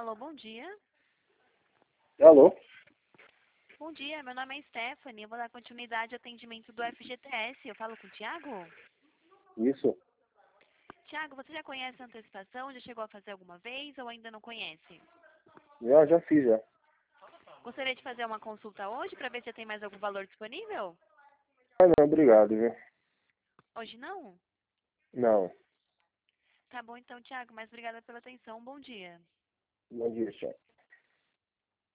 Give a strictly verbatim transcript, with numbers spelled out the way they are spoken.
Alô, bom dia. Alô? Bom dia, meu nome é Stephanie. Eu vou dar continuidade ao atendimento do F G T S. Eu falo com o Tiago? Isso. Tiago, você já conhece a antecipação? Já chegou a fazer alguma vez ou ainda não conhece? Já, já fiz, já. Gostaria de fazer uma consulta hoje para ver se já tem mais algum valor disponível? Ah, não, obrigado, viu? Hoje não? Não. Tá bom então, Tiago, mas obrigada pela atenção. Bom dia. Bom dia, tchau.